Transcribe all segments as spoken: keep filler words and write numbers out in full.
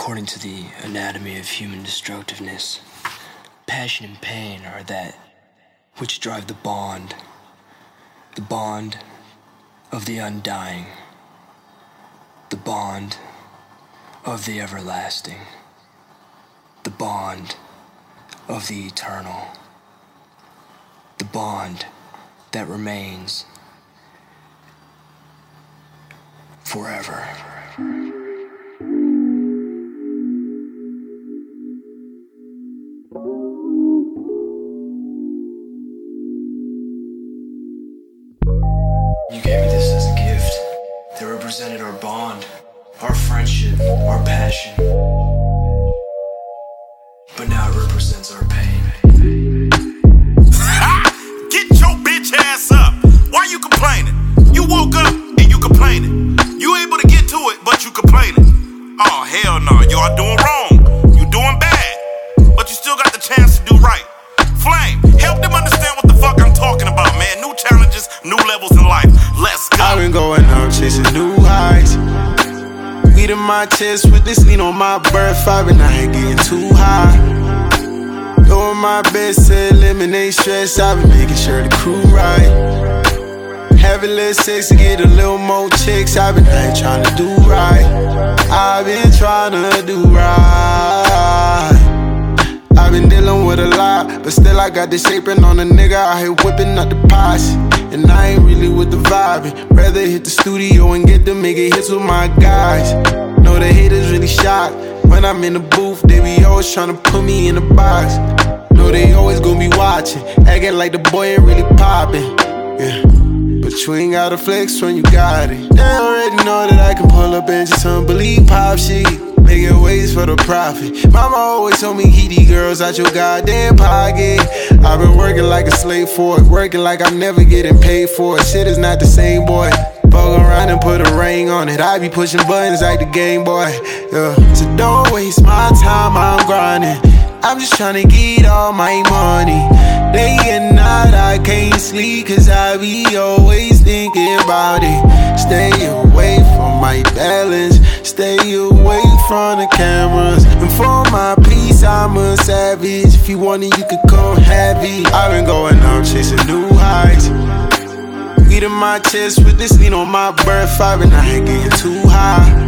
According to the anatomy of human destructiveness, passion and pain are that which drive the bond, the bond of the undying, the bond of the everlasting, the bond of the eternal, the bond that remains forever. You gave me this as a gift that represented our bond, our friendship, our passion. But now it represents our pain. Get your bitch ass up! Why you complaining? You woke up and you complaining. You able to get to it, but you complaining. Oh hell no, you are doing wrong. You doing bad, but you still got the chance to do right. Flame, help them understand what the fuck I'm talking about, man. New challenges, new levels in life. Let's go. I've been going up, chasing new heights. Weed in my chest with this lean on my breath. I've been out here getting too high. Doing my best to eliminate stress. I've been making sure the crew right. Having less sex to get a little more chicks. I've been out here trying to do right. I've been trying to do right. I've been dealing with a lot, but still I got this apron on a nigga out here whipping up the pots. And I ain't really with the vibing. Rather hit the studio and get to making hits with my guys. Know the haters really shocked. When I'm in the booth, they be always tryna put me in a box. Know they always gonna be watching, acting like the boy ain't really popping. Yeah, but you ain't gotta flex when you got it. They already know that I can pull up and just unbelieve pop shit. Making ways for the profit. Mama always told me keep these girls out your goddamn pocket. I've been working like a slave for it, working like I'm never getting paid for it. Shit is not the same, boy. Fuck around and put a ring on it. I be pushing buttons like the Game Boy. Yeah. So don't waste my time, I'm grinding. I'm just tryna get all my money. Day and night I can't sleep, cause I be always thinking about it. Stay away from my balance, stay away from the cameras. And for my peace I'm a savage. If you want it you could come have it. I've been going up chasing new heights. Weed in my chest with this lean on my breath. I've been out here getting too high.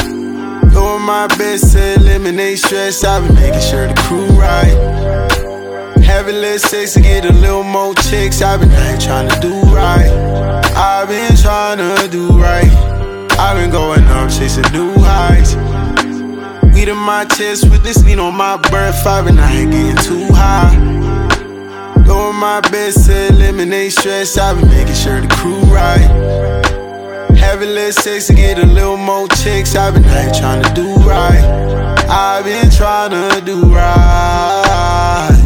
Doing my best to eliminate stress. I've been making sure the crew right. Having less sex to get a little more chicks. I've been out here trying to do right. I've been trying to do right. I've been going up chasing new heights. Weed in my chest with this lean on my breath. I've been out here getting too high. Doing my best to eliminate stress. I've been making sure the crew right. Having less sex to get a little more chicks. I've been out here trying to do right. I've been trying to do right.